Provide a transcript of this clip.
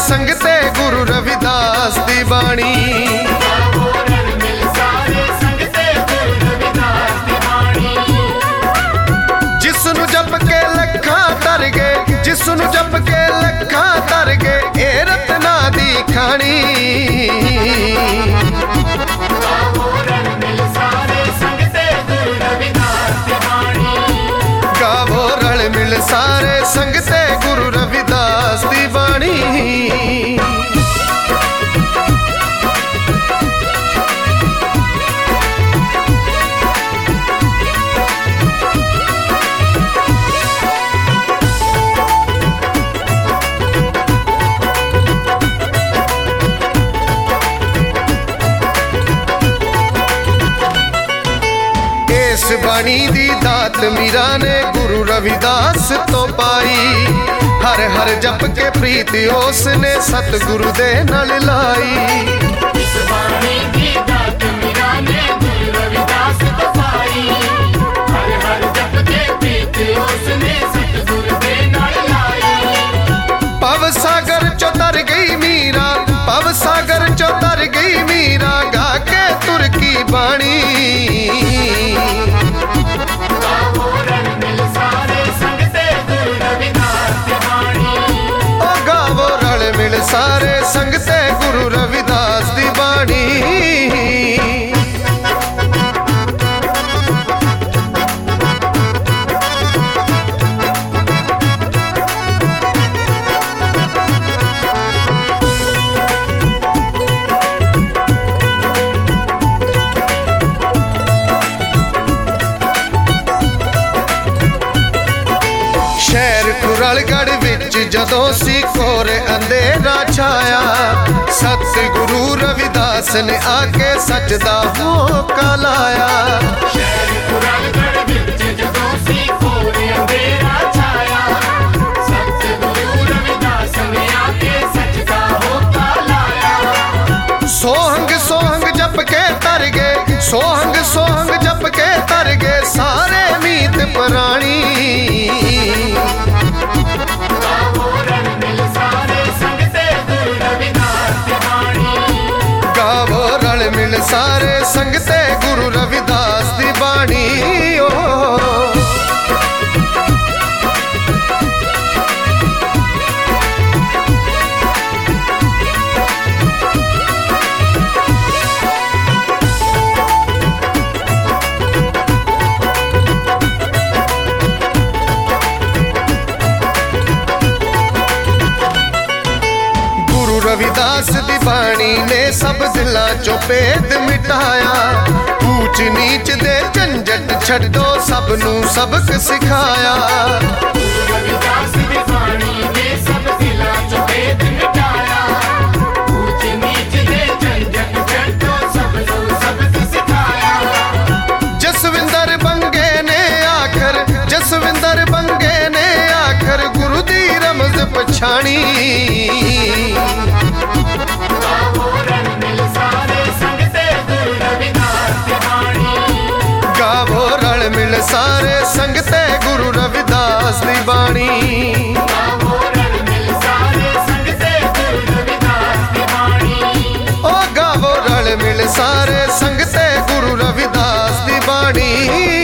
संगते गुरु रविदास दी बाणी। जिसनु जप के लखां तर गए, जिसनु जप के लखां तर गए, ए रत्ना दी खानी। गावो रल मिल सारे संगते गुरु रविदास दी बाणी। इस बाणी दी दात मीरा ने गुरु रविदास तो पाई। हर हर जप के प्रीत उसने सतगुरु दे नाल लाई। इस बाणी दी दात मीरा ने गुरु रविदास तो पाई। हर हर जप के प्रीत उसने सतगुरु दे नाल लाई। पव सागर चो तर गई मीरा, पव सागर चो तर गई मीरा, गा के तुर की बाणी। सारे संगते गुरु रविदास दी बाणी। शहर कुरलगढ़ विच जदों सी कोर अंधेरा छाया, सतगुरु रविदास ने आके सच दा होका लाया। शहर कुरलगढ़ विच जदों सी कोर अंधेरा छाया, सतगुरु रविदास ने आके सच दा होका लाया। सोहंग सोहंग जप के तर गए, सोहंग सोहंग जप के तर गए, सारे मीत पुराणी। गावो रल मिल सारे संगते गुरु रविदास दी बाणी। रविदास दी बाणी ने सब दिलां चों भेद मिटाया। ऊंच नीच दे झंझट छड्डो, सबनू सबक सिखाया। रविदास दी बाणी ने सब दिलां चों भेद मिटाया। ऊंच नीच दे झंझट छड्डो, सबनू सबक सिखाया। जसविंदर बंगे ने आखर, जसविंदर बंगे ने आखर, गुरु दी रमज पछाणी। गावो रल मिल सारे संगते गुरु रविदास दी बाणी। ओ गावो रल मिल सारे संगते गुरु रविदास दी बाणी।